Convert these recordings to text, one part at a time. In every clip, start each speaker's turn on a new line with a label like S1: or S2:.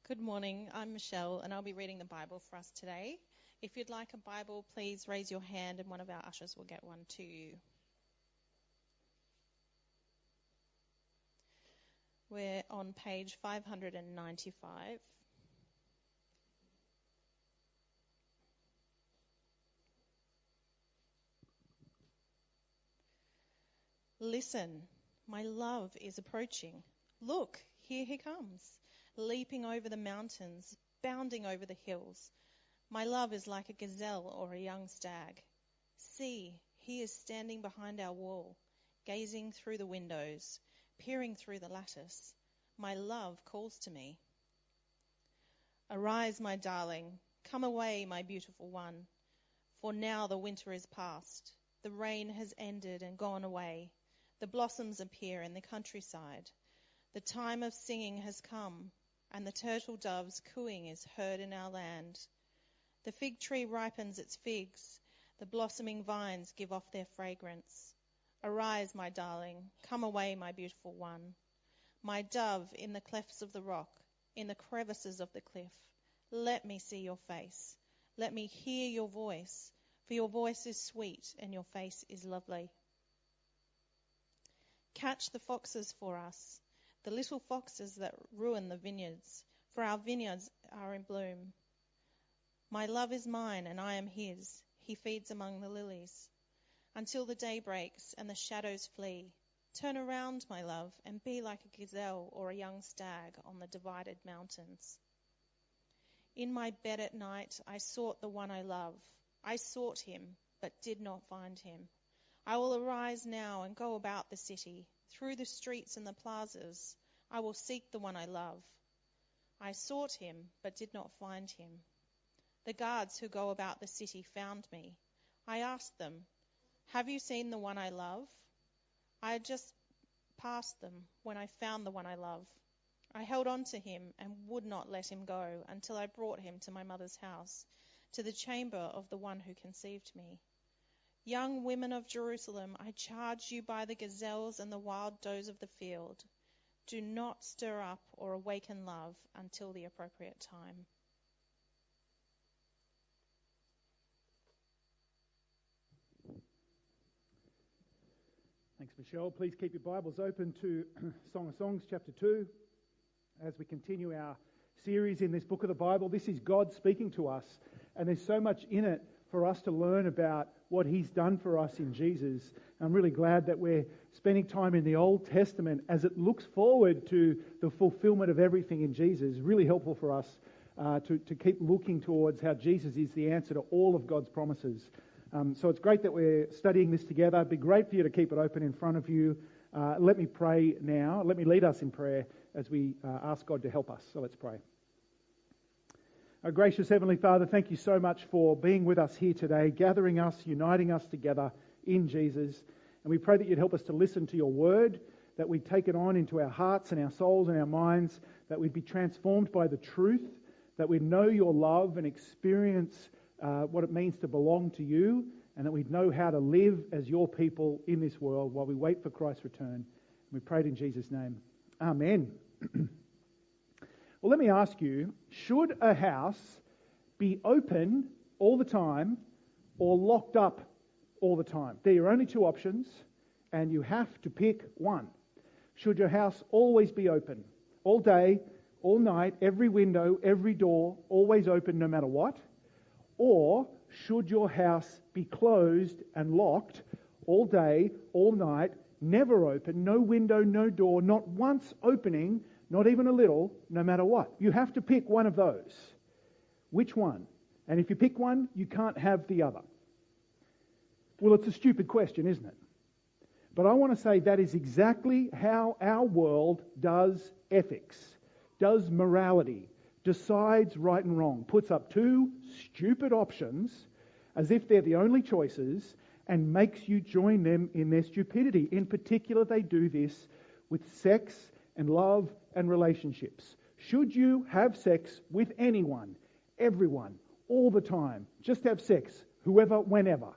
S1: Good morning, I'm Michelle and I'll be reading the Bible for us today. If you'd like a Bible, please raise your hand and one of our ushers will get one to you. We're on page 595. Listen, my love is approaching. Look, here he comes, leaping over the mountains, bounding over the hills. My love is like a gazelle or a young stag. See, he is standing behind our wall, gazing through the windows, peering through the lattice. My love calls to me. Arise, my darling, come away, my beautiful one. For now the winter is past. The rain has ended and gone away. The blossoms appear in the countryside. The time of singing has come, and the turtle dove's cooing is heard in our land. The fig tree ripens its figs. The blossoming vines give off their fragrance. Arise, my darling, come away, my beautiful one. My dove, in the clefts of the rock, in the crevices of the cliff, let me see your face. Let me hear your voice, for your voice is sweet and your face is lovely. Catch the foxes for us, the little foxes that ruin the vineyards, for our vineyards are in bloom. My love is mine and I am his. He feeds among the lilies. Until the day breaks and the shadows flee, turn around, my love, and be like a gazelle or a young stag on the divided mountains. In my bed at night I sought the one I love. I sought him, but did not find him. I will arise now and go about the city. Through the streets and the plazas, I will seek the one I love. I sought him, but did not find him. The guards who go about the city found me. I asked them, have you seen the one I love? I had just passed them when I found the one I love. I held on to him and would not let him go until I brought him to my mother's house, to the chamber of the one who conceived me. Young women of Jerusalem, I charge you by the gazelles and the wild does of the field, do not stir up or awaken love until the appropriate time.
S2: Thanks, Michelle. Please keep your Bibles open to Song of Songs, chapter 2, as we continue our series in this book of the Bible. This is God speaking to us, and there's so much in it for us to learn about what He's done for us in Jesus. I'm really glad that we're spending time in the Old Testament as it looks forward to the fulfillment of everything in Jesus. It's really helpful for us to keep looking towards how Jesus is the answer to all of God's promises. So it's great that we're studying this together. It'd be great for you to keep it open in front of you. Let me pray now. Let me lead us in prayer as we ask God to help us. So let's pray. Our gracious Heavenly Father, thank you so much for being with us here today, gathering us, uniting us together in Jesus. And we pray that you'd help us to listen to your word, that we'd take it on into our hearts and our souls and our minds, that we'd be transformed by the truth, that we'd know your love and experience what it means to belong to you, and that we'd know how to live as your people in this world while we wait for Christ's return. We pray it in Jesus' name. Amen. Well, let me ask you, should a house be open all the time or locked up all the time? They're your only two options, and you have to pick one. Should your house always be open? All day, all night, every window, every door, always open no matter what? Or should your house be closed and locked all day, all night, never open, no window, no door, not once opening, not even a little, no matter what? You have to pick one of those. Which one? And if you pick one, you can't have the other. Well, it's a stupid question, isn't it? But I want to say that is exactly how our world does ethics, does morality, decides right and wrong, puts up two stupid options as if they're the only choices and makes you join them in their stupidity. In particular, they do this with sex and love and relationships. Should you have sex with anyone, everyone, all the time? Just have sex, whoever, whenever?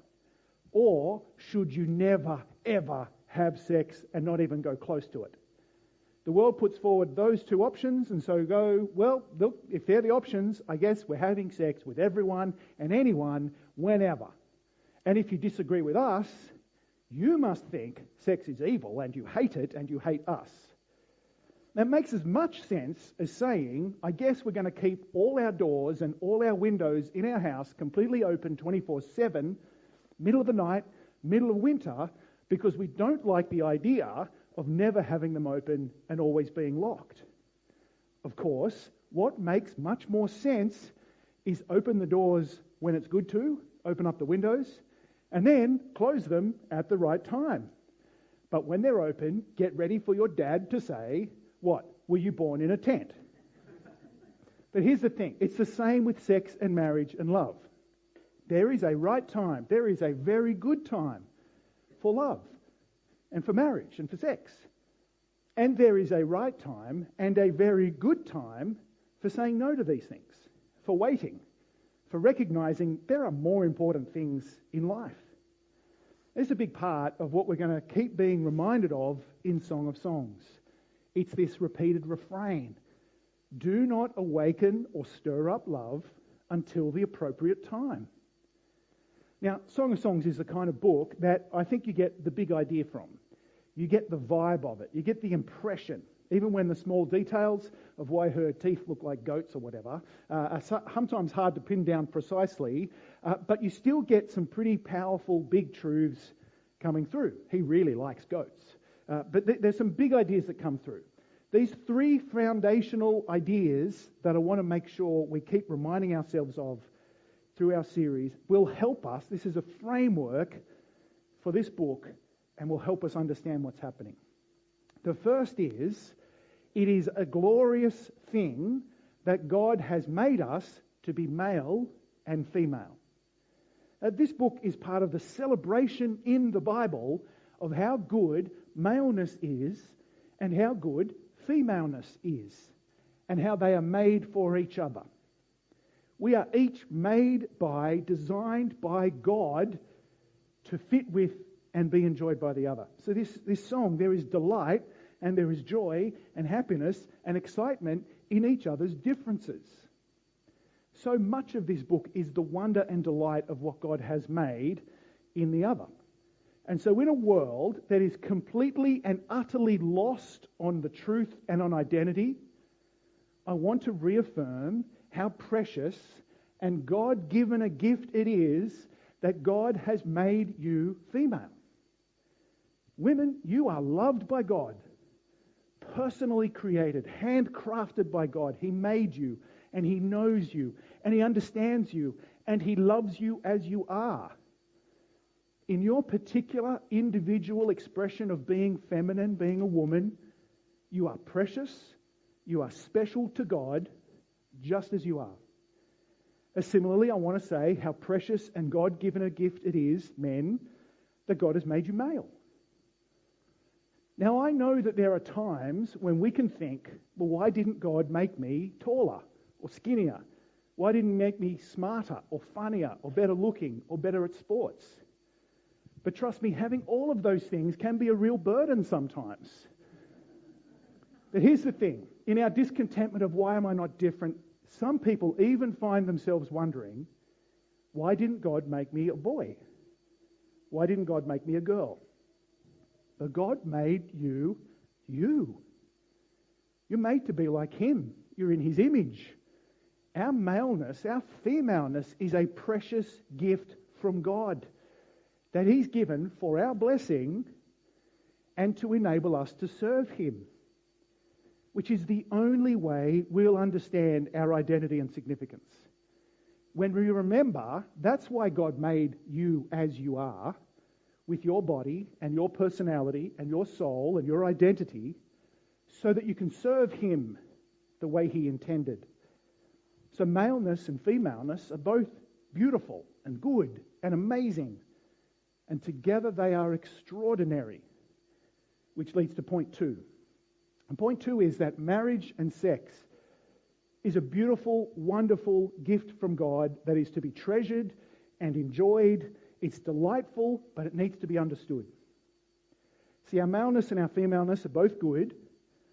S2: Or should you never, ever have sex and not even go close to it? The world puts forward those two options, and so go, well, look, if they're the options, I guess we're having sex with everyone and anyone whenever. And if you disagree with us, you must think sex is evil and you hate it and you hate us. That makes as much sense as saying, I guess we're going to keep all our doors and all our windows in our house completely open 24/7, middle of the night, middle of winter, because we don't like the idea of never having them open and always being locked. Of course, what makes much more sense is open the doors when it's good to, open up the windows, and then close them at the right time. But when they're open, get ready for your dad to say, what, were you born in a tent? But here's the thing, it's the same with sex and marriage and love. There is a right time, there is a very good time for love and for marriage and for sex. And there is a right time and a very good time for saying no to these things, for waiting, for recognizing there are more important things in life. This is a big part of what we're going to keep being reminded of in Song of Songs. It's this repeated refrain. Do not awaken or stir up love until the appropriate time. Now, Song of Songs is the kind of book that I think you get the big idea from. You get the vibe of it. You get the impression, even when the small details of why her teeth look like goats or whatever are sometimes hard to pin down precisely, but you still get some pretty powerful big truths coming through. He really likes goats. But there's some big ideas that come through. These three foundational ideas that I want to make sure we keep reminding ourselves of through our series will help us. This is a framework for this book and will help us understand what's happening. The first is, it is a glorious thing that God has made us to be male and female. This book is part of the celebration in the Bible of how good maleness is and how good femaleness is and how they are made for each other. We are each made by, designed by God to fit with and be enjoyed by the other. So this song, there is delight and there is joy and happiness and excitement in each other's differences. So much of this book is the wonder and delight of what God has made in the other. And so in a world that is completely and utterly lost on the truth and on identity, I want to reaffirm how precious and God-given a gift it is that God has made you female. Women, you are loved by God, personally created, handcrafted by God. He made you, and He knows you, and He understands you, and He loves you as you are. In your particular individual expression of being feminine, being a woman, you are precious, you are special to God, just as you are. Similarly, I want to say how precious and God-given a gift it is, men, that God has made you male. Now, I know that there are times when we can think, well, why didn't God make me taller or skinnier? Why didn't He make me smarter or funnier or better looking or better at sports? But trust me, having all of those things can be a real burden sometimes. But here's the thing. In our discontentment of why am I not different, some people even find themselves wondering, why didn't God make me a boy? Why didn't God make me a girl? But God made you, you. You're made to be like Him. You're in His image. Our maleness, our femaleness is a precious gift from God that He's given for our blessing and to enable us to serve Him, which is the only way we'll understand our identity and significance. When we remember that's why God made you as you are, with your body and your personality and your soul and your identity, so that you can serve Him the way He intended. So maleness and femaleness are both beautiful and good and amazing, and together they are extraordinary, which leads to point two. And point two is that marriage and sex is a beautiful, wonderful gift from God that is to be treasured and enjoyed. It's delightful, but it needs to be understood. See, our maleness and our femaleness are both good,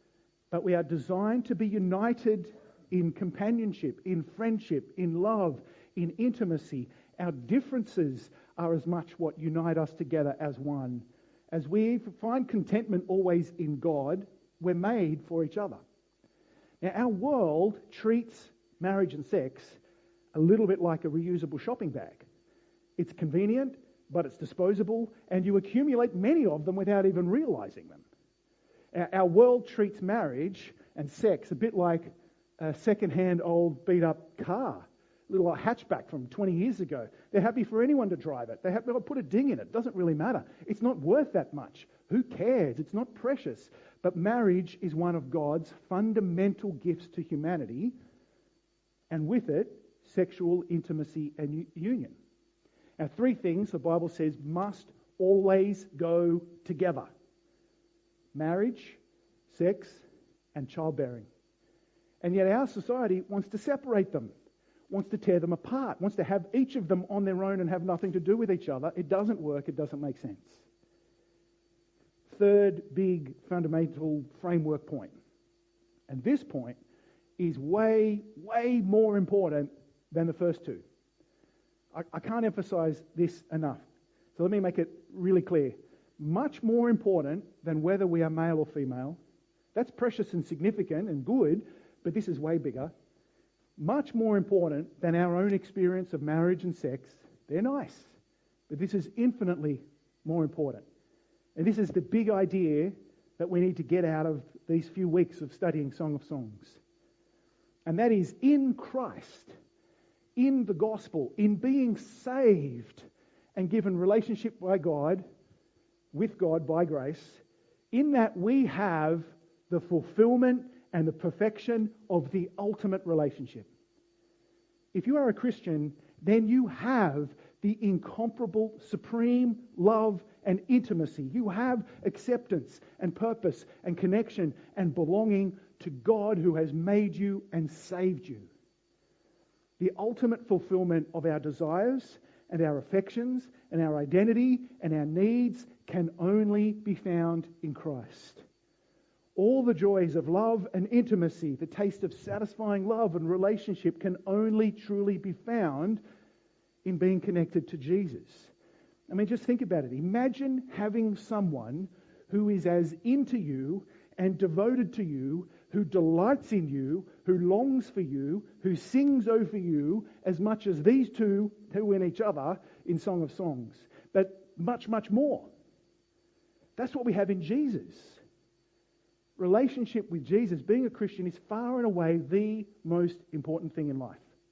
S2: but we are designed to be united in companionship, in friendship, in love, in intimacy. Our differences are as much what unite us together as one. As we find contentment always in God, we're made for each other. Now, our world treats marriage and sex a little bit like a reusable shopping bag. It's convenient, but it's disposable, and you accumulate many of them without even realizing them. Our world treats marriage and sex a bit like a second-hand old beat-up car, a little hatchback from 20 years ago. They're happy for anyone to drive it. They'll put a ding in it. It doesn't really matter. It's not worth that much. Who cares? It's not precious. But marriage is one of God's fundamental gifts to humanity, and with it, sexual intimacy and union. Now, three things the Bible says must always go together: marriage, sex, and childbearing. And yet our society wants to separate them, wants to tear them apart, wants to have each of them on their own and have nothing to do with each other. It doesn't work. It doesn't make sense. Third big fundamental framework point. And this point is way, way more important than the first two. I can't emphasize this enough. So let me make it really clear. Much more important than whether we are male or female. That's precious and significant and good, but this is way bigger. Much more important than our own experience of marriage and sex. They're nice, but this is infinitely more important. And this is the big idea that we need to get out of these few weeks of studying Song of Songs. And that is, in Christ, in the gospel, in being saved and given relationship by God, with God by grace, in that we have the fulfillment and the perfection of the ultimate relationship. If you are a Christian, then you have the incomparable, supreme love and intimacy. You have acceptance and purpose and connection and belonging to God who has made you and saved you. The ultimate fulfillment of our desires and our affections and our identity and our needs can only be found in Christ. All the joys of love and intimacy, the taste of satisfying love and relationship can only truly be found in being connected to Jesus. I mean, just think about it. Imagine having someone who is as into you and devoted to you, who delights in you, who longs for you, who sings over you as much as these two who in each other in Song of Songs, but much, much more. That's what we have in Jesus. Relationship with Jesus, being a Christian, is far and away the most important thing in life.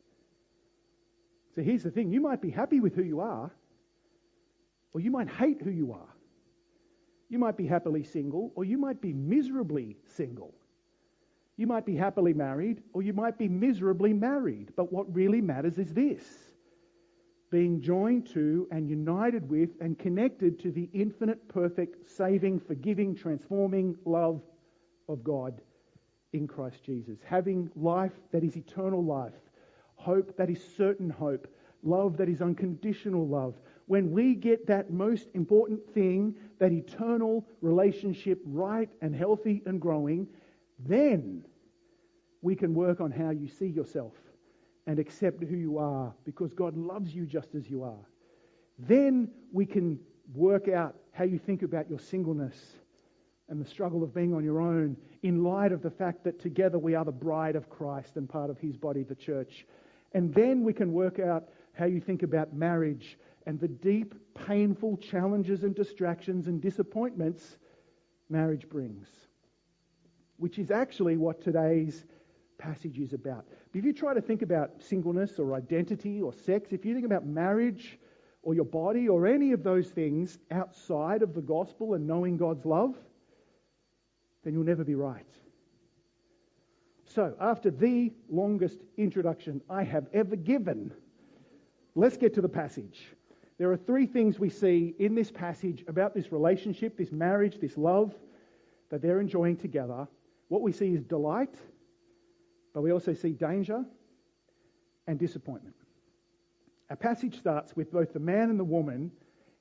S2: So here's the thing. You might be happy with who you are, or you might hate who you are. You might be happily single, or you might be miserably single. You might be happily married, or you might be miserably married. But what really matters is this: being joined to and united with and connected to the infinite, perfect, saving, forgiving, transforming love of God in Christ Jesus. Having life that is eternal life, hope that is certain hope, love that is unconditional love. When we get that most important thing, that eternal relationship right and healthy and growing, then we can work on how you see yourself and accept who you are, because God loves you just as you are. Then we can work out how you think about your singleness and the struggle of being on your own, in light of the fact that together we are the bride of Christ and part of his body, the church. And then we can work out how you think about marriage and the deep, painful challenges and distractions and disappointments marriage brings, which is actually what today's passage is about. But if you try to think about singleness or identity or sex, if you think about marriage or your body or any of those things outside of the gospel and knowing God's love, then you'll never be right. So, after the longest introduction I have ever given, let's get to the passage. There are three things we see in this passage about this relationship, this marriage, this love that they're enjoying together. What we see is delight, but we also see danger and disappointment. Our passage starts with both the man and the woman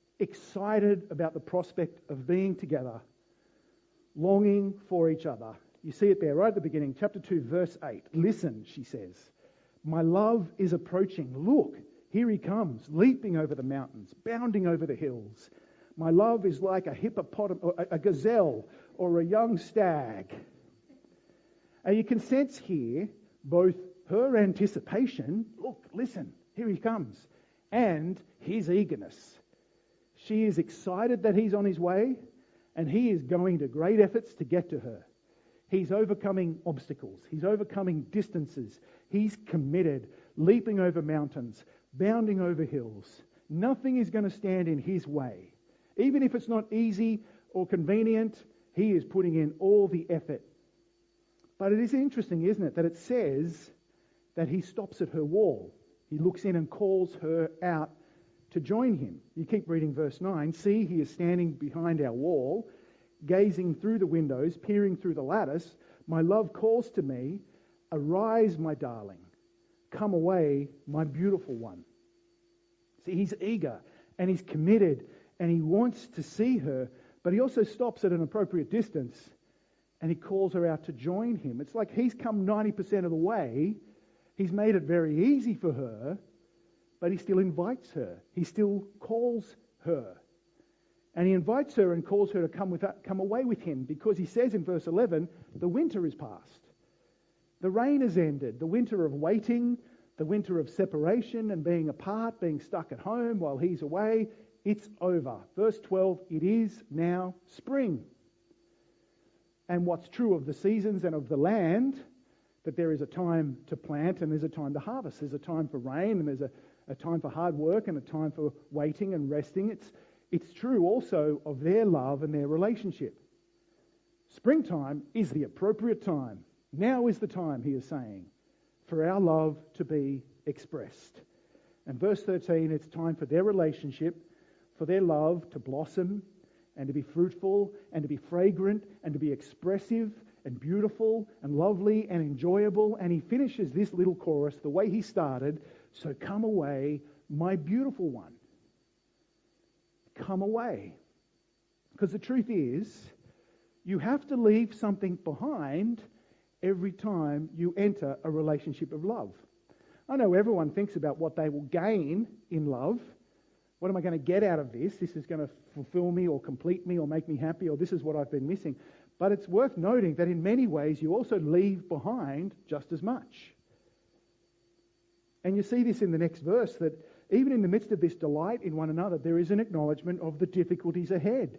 S2: excited about the prospect of being together, longing for each other, You see it there right at the beginning, chapter 2, verse 8. Listen, she says, my love is approaching. Look, here he comes, leaping over the mountains, bounding over the hills. My love is like a hippopotamus, or a gazelle, or a young stag. And you can sense here both her anticipation, look, listen, here he comes, and his eagerness. She is excited that he's on his way, and he is going to great efforts to get to her. He's overcoming obstacles. He's overcoming distances. He's committed, leaping over mountains, bounding over hills. Nothing is going to stand in his way. Even if it's not easy or convenient, he is putting in all the effort. But it is interesting, isn't it, that it says that he stops at her wall. He looks in and calls her out to join him. You keep reading verse 9. See, he is standing behind our wall, gazing through the windows, peering through the lattice. My love calls to me, arise, my darling. Come away, my beautiful one. See, he's eager and he's committed and he wants to see her, but he also stops at an appropriate distance and he calls her out to join him. It's like he's come 90% of the way. He's made it very easy for her, but he still invites her. He still calls her. And he invites her and calls her to come away with him, because he says in verse 11, the winter is past. The rain has ended. The winter of waiting, the winter of separation and being apart, being stuck at home while he's away, it's over. Verse 12, it is now spring. And what's true of the seasons and of the land, that there is a time to plant and there's a time to harvest. There's a time for rain and there's a time for hard work and a time for waiting and resting. It's true also of their love and their relationship. Springtime is the appropriate time. Now is the time, he is saying, for our love to be expressed. And verse 13, it's time for their relationship, for their love to blossom and to be fruitful and to be fragrant and to be expressive and beautiful and lovely and enjoyable. And he finishes this little chorus the way he started, so come away, my beautiful one. Come away. Because the truth is, you have to leave something behind every time you enter a relationship of love. I know everyone thinks about what they will gain in love. What am I going to get out of this? This is going to fulfill me or complete me or make me happy, or this is what I've been missing. But it's worth noting that in many ways you also leave behind just as much. And you see this in the next verse, that even in the midst of this delight in one another, there is an acknowledgement of the difficulties ahead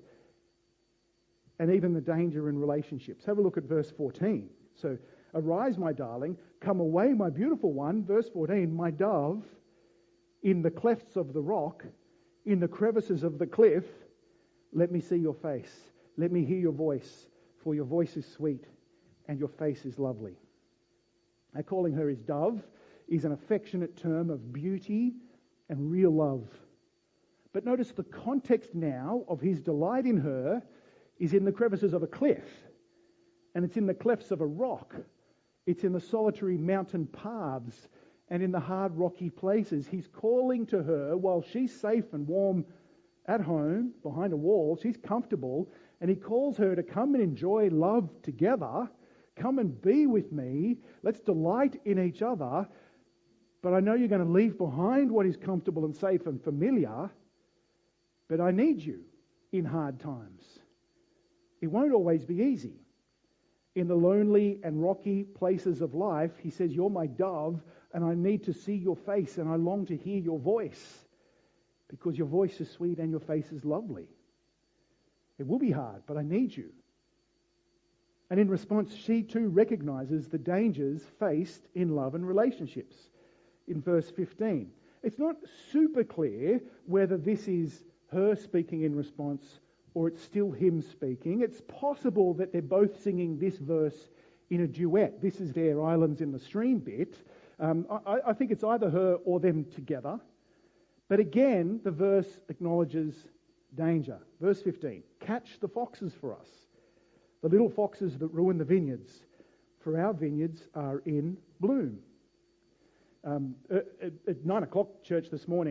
S2: and even the danger in relationships. Have a look at verse 14. So, arise, my darling, come away, my beautiful one. Verse 14, my dove, in the clefts of the rock, in the crevices of the cliff, let me see your face. Let me hear your voice, for your voice is sweet and your face is lovely. Now, calling her his dove is an affectionate term of beauty and real love. But notice the context now of his delight in her is in the crevices of a cliff, and it's in the clefts of a rock. It's in the solitary mountain paths and in the hard rocky places. He's calling to her while she's safe and warm at home behind a wall. She's comfortable, and he calls her to come and enjoy love together. Come and be with me. Let's delight in each other. But I know you're going to leave behind what is comfortable and safe and familiar, but I need you in hard times. It won't always be easy. In the lonely and rocky places of life, he says, you're my dove, and I need to see your face, and I long to hear your voice, because your voice is sweet and your face is lovely. It will be hard, but I need you. And in response, she too recognizes the dangers faced in love and relationships. In verse 15, it's not super clear whether this is her speaking in response or it's still him speaking. It's possible that they're both singing this verse in a duet. This is their Islands in the Stream bit. I think it's either her or them together. But again, the verse acknowledges danger. Verse 15, catch the foxes for us, the little foxes that ruin the vineyards, for our vineyards are in bloom. At 9 o'clock church this morning,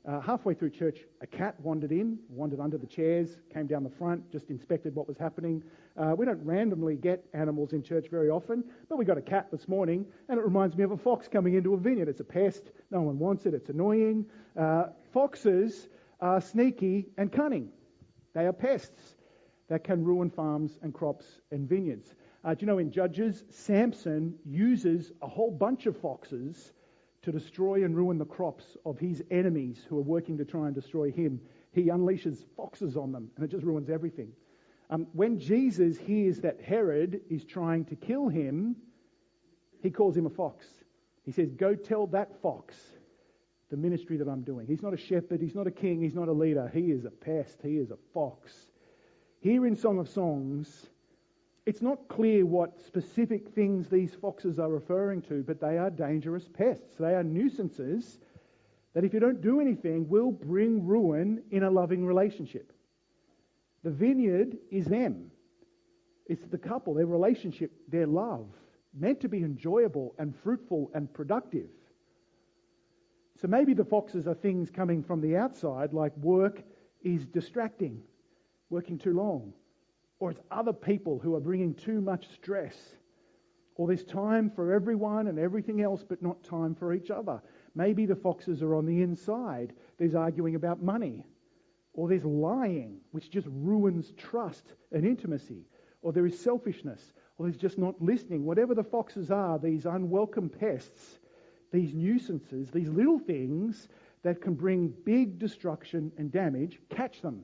S2: Halfway through church, a cat wandered under the chairs, came down the front, just inspected what was happening. We don't randomly get animals in church very often, but we got a cat this morning, and it reminds me of a fox coming into a vineyard. It's a pest. No one wants it. It's annoying. Foxes are sneaky and cunning. They are pests that can ruin farms and crops and vineyards. Do you know in Judges, Samson uses a whole bunch of foxes to destroy and ruin the crops of his enemies who are working to try and destroy him. He unleashes foxes on them, and it just ruins everything. When Jesus hears that Herod is trying to kill him, he calls him a fox. He says, go tell that fox the ministry that I'm doing. He's not a shepherd, he's not a king, he's not a leader. He is a pest, he is a fox. Here in Song of Songs, it's not clear what specific things these foxes are referring to, but they are dangerous pests. They are nuisances that if you don't do anything will bring ruin in a loving relationship. The vineyard is them. It's the couple, their relationship, their love, meant to be enjoyable and fruitful and productive. So maybe the foxes are things coming from the outside, like work is distracting, working too long. Or it's other people who are bringing too much stress. Or there's time for everyone and everything else, but not time for each other. Maybe the foxes are on the inside. There's arguing about money. Or there's lying, which just ruins trust and intimacy. Or there is selfishness. Or there's just not listening. Whatever the foxes are, these unwelcome pests, these nuisances, these little things that can bring big destruction and damage, catch them.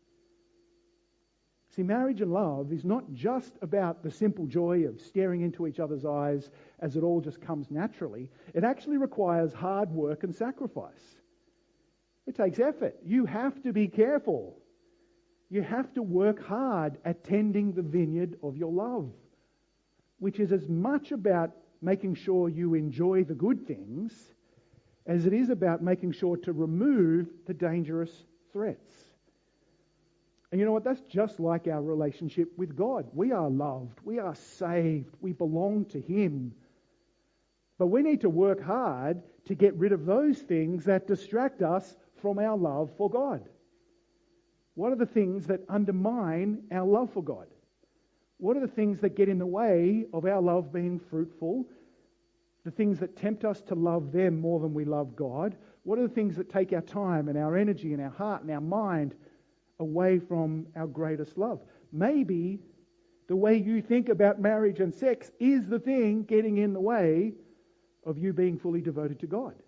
S2: See, marriage and love is not just about the simple joy of staring into each other's eyes as it all just comes naturally. It actually requires hard work and sacrifice. It takes effort. You have to be careful. You have to work hard at tending the vineyard of your love, which is as much about making sure you enjoy the good things as it is about making sure to remove the dangerous threats. And you know what? That's just like our relationship with God. We are loved. We are saved. We belong to Him. But we need to work hard to get rid of those things that distract us from our love for God. What are the things that undermine our love for God? What are the things that get in the way of our love being fruitful? The things that tempt us to love them more than we love God? What are the things that take our time and our energy and our heart and our mind away from our greatest love? Maybe the way you think about marriage and sex is the thing getting in the way of you being fully devoted to God.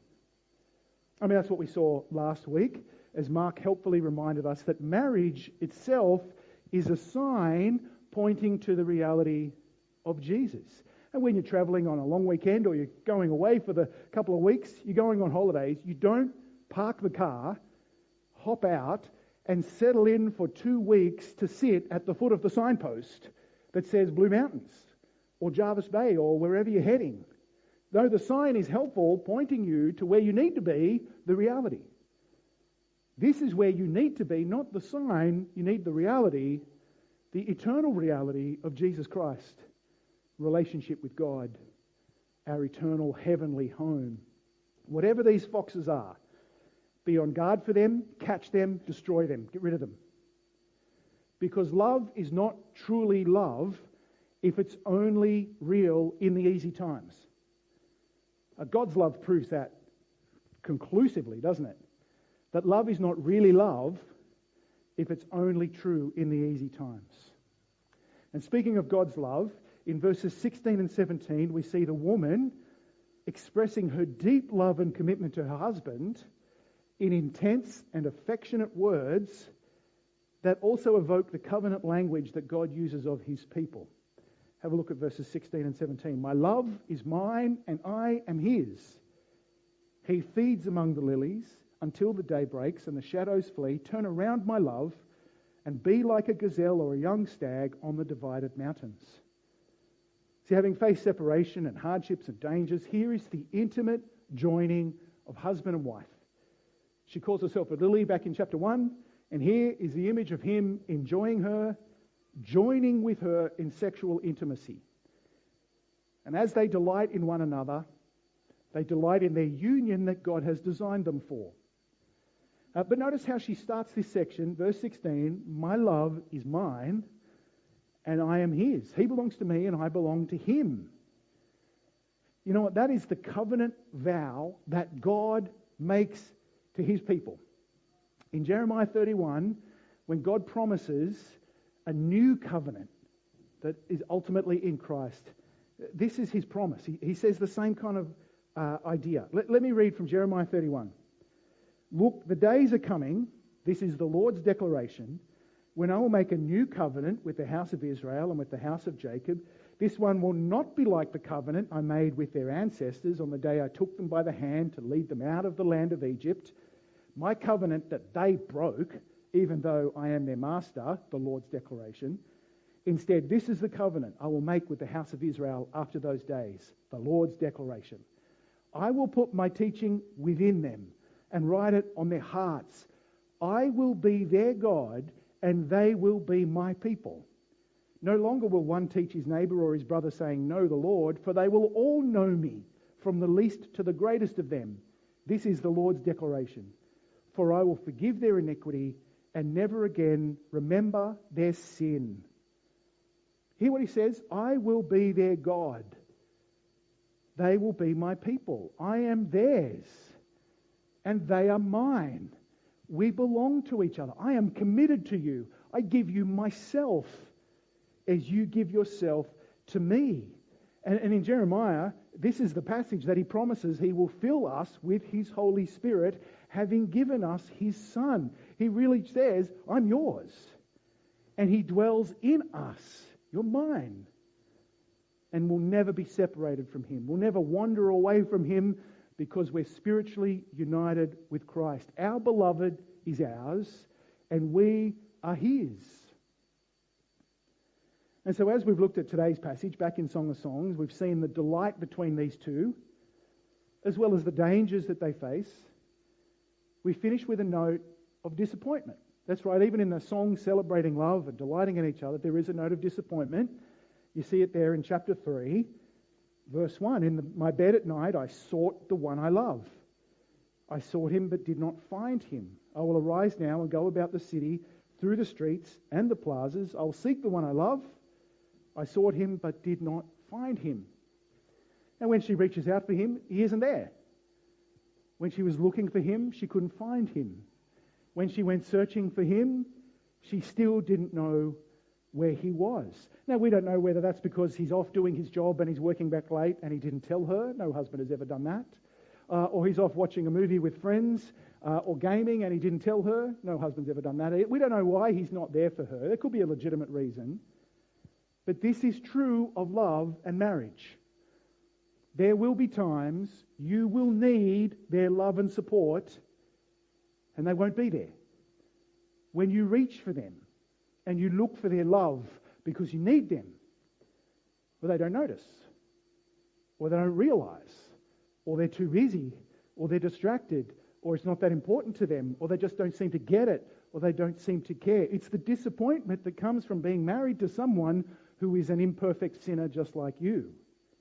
S2: I mean, that's what we saw last week as Mark helpfully reminded us that marriage itself is a sign pointing to the reality of Jesus. And when you're travelling on a long weekend or you're going away for the couple of weeks, you're going on holidays, you don't park the car, hop out, and settle in for 2 weeks to sit at the foot of the signpost that says Blue Mountains or Jarvis Bay or wherever you're heading. Though the sign is helpful, pointing you to where you need to be, the reality. This is where you need to be, not the sign. You need the reality, the eternal reality of Jesus Christ, relationship with God, our eternal heavenly home. Whatever these foxes are, be on guard for them, catch them, destroy them, get rid of them. Because love is not truly love if it's only real in the easy times. God's love proves that conclusively, doesn't it? That love is not really love if it's only true in the easy times. And speaking of God's love, in verses 16 and 17, we see the woman expressing her deep love and commitment to her husband in intense and affectionate words that also evoke the covenant language that God uses of His people. Have a look at verses 16 and 17. My love is mine and I am His. He feeds among the lilies until the day breaks and the shadows flee. Turn around, my love, and be like a gazelle or a young stag on the divided mountains. See, having faced separation and hardships and dangers, here is the intimate joining of husband and wife. She calls herself a lily back in chapter 1, and here is the image of him enjoying her, joining with her in sexual intimacy. And as they delight in one another, they delight in their union that God has designed them for. But notice how she starts this section, verse 16, my love is mine and I am his. He belongs to me and I belong to him. You know what? That is the covenant vow that God makes to his people. In Jeremiah 31, when God promises a new covenant that is ultimately in Christ, this is his promise. He says the same kind of idea. Let me read from Jeremiah 31. Look, the days are coming, this is the Lord's declaration, when I will make a new covenant with the house of Israel and with the house of Jacob. This one will not be like the covenant I made with their ancestors on the day I took them by the hand to lead them out of the land of Egypt. My covenant that they broke, even though I am their master, the Lord's declaration. Instead, this is the covenant I will make with the house of Israel after those days, the Lord's declaration. I will put my teaching within them and write it on their hearts. I will be their God and they will be my people. No longer will one teach his neighbour or his brother saying, know the Lord, for they will all know me, from the least to the greatest of them. This is the Lord's declaration. For I will forgive their iniquity and never again remember their sin. Hear what he says? I will be their God. They will be my people. I am theirs and they are mine. We belong to each other. I am committed to you. I give you myself as you give yourself to me. And in Jeremiah, this is the passage that he promises he will fill us with his Holy Spirit, having given us his Son. He really says, I'm yours. And he dwells in us. You're mine. And we'll never be separated from him. We'll never wander away from him because we're spiritually united with Christ. Our beloved is ours and we are his. And so as we've looked at today's passage back in Song of Songs, we've seen the delight between these two, as well as the dangers that they face. We finish with a note of disappointment. That's right, even in the song celebrating love and delighting in each other, there is a note of disappointment. You see it there in chapter 3, verse 1. In my bed at night I sought the one I love. I sought him but did not find him. I will arise now and go about the city, through the streets and the plazas. I will seek the one I love. I sought him but did not find him. And when she reaches out for him, he isn't there. When she was looking for him, she couldn't find him. When she went searching for him, she still didn't know where he was. Now, we don't know whether that's because he's off doing his job and he's working back late and he didn't tell her. No husband has ever done that. Or he's off watching a movie with friends or gaming and he didn't tell her. No husband's ever done that. We don't know why he's not there for her. There could be a legitimate reason. But this is true of love and marriage. There will be times you will need their love and support and they won't be there. When you reach for them and you look for their love because you need them, well, they don't notice, or they don't realise, or they're too busy, or they're distracted, or it's not that important to them, or they just don't seem to get it, or they don't seem to care. It's the disappointment that comes from being married to someone who is an imperfect sinner just like you.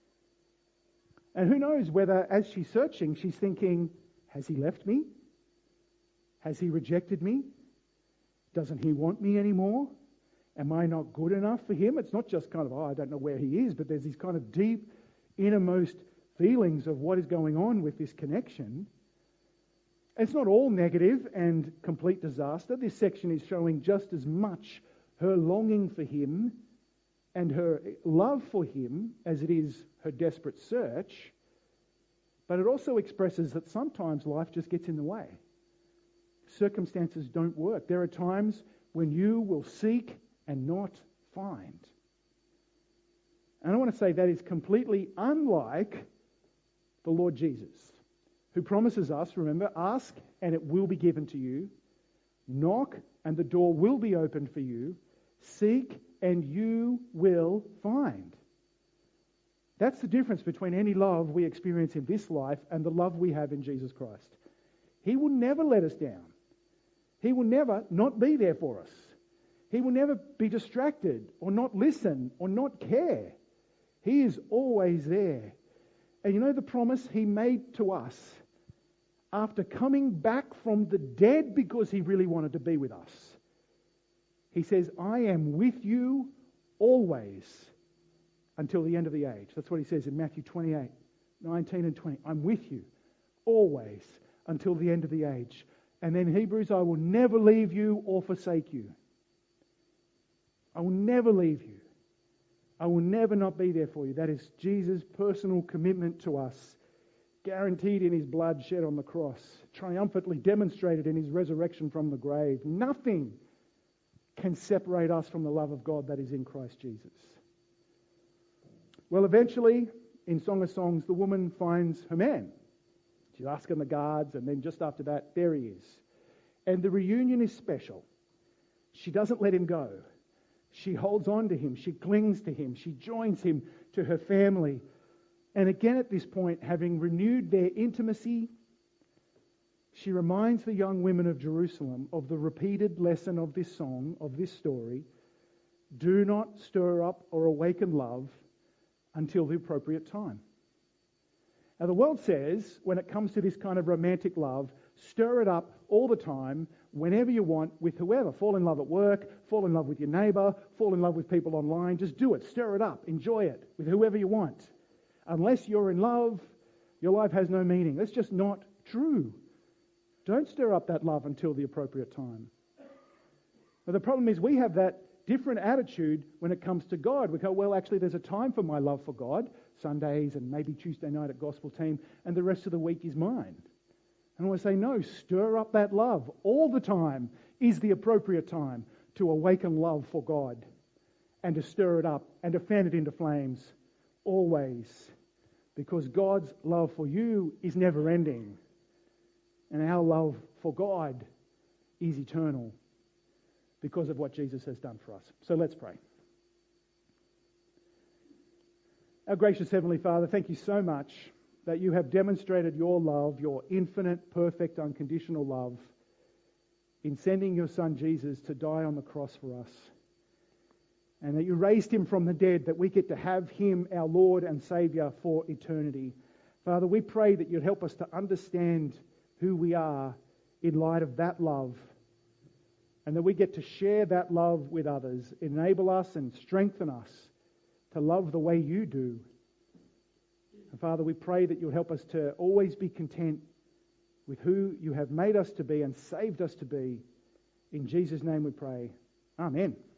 S2: And who knows whether, as she's searching, she's thinking, has he left me? Has he rejected me? Doesn't he want me anymore? Am I not good enough for him? It's not just kind of, I don't know where he is, but there's these kind of deep, innermost feelings of what is going on with this connection. It's not all negative and complete disaster. This section is showing just as much her longing for him and her love for him as it is her desperate search. But it also expresses that sometimes life just gets in the way. Circumstances don't work. There are times when you will seek and not find. And I want to say that is completely unlike the Lord Jesus, who promises us, remember, ask and it will be given to you, knock and the door will be opened for you, seek and you will find. That's the difference between any love we experience in this life and the love we have in Jesus Christ. He will never let us down. He will never not be there for us. He will never be distracted or not listen or not care. He is always there. And you know the promise he made to us? after coming back from the dead because he really wanted to be with us, he says, I am with you always until the end of the age. That's what he says in Matthew 28, 19 and 20. I'm with you always until the end of the age. And then Hebrews, I will never leave you or forsake you. I will never leave you. I will never not be there for you. That is Jesus' personal commitment to us, guaranteed in his blood shed on the cross, triumphantly demonstrated in his resurrection from the grave. Nothing can separate us from the love of God that is in Christ Jesus. Well, eventually, in Song of Songs, the woman finds her man. She's asking the guards, and then just after that, there he is. And the reunion is special. She doesn't let him go. She holds on to him. She clings to him. She joins him to her family. And again at this point, having renewed their intimacy, she reminds the young women of Jerusalem of the repeated lesson of this song, of this story. Do not stir up or awaken love until the appropriate time. Now the world says, when it comes to this kind of romantic love, stir it up all the time, whenever you want, with whoever. Fall in love at work, fall in love with your neighbour, fall in love with people online. Just do it, stir it up, enjoy it with whoever you want. Unless you're in love, your life has no meaning. That's just not true. Don't stir up that love until the appropriate time. But the problem is we have that different attitude when it comes to God. We go, well, actually, there's a time for my love for God, Sundays and maybe Tuesday night at Gospel Team, and the rest of the week is mine. And I want to say, no, stir up that love. All the time is the appropriate time to awaken love for God and to stir it up and to fan it into flames always. Because God's love for you is never ending. And our love for God is eternal because of what Jesus has done for us. So let's pray. Our gracious Heavenly Father, thank you so much that you have demonstrated your love, your infinite, perfect, unconditional love in sending your Son Jesus to die on the cross for us. And that you raised him from the dead, that we get to have him, our Lord and Saviour, for eternity. Father, we pray that you'd help us to understand who we are in light of that love, and that we get to share that love with others. Enable us and strengthen us to love the way you do. And Father, we pray that you'll help us to always be content with who you have made us to be and saved us to be. In Jesus' name we pray. Amen.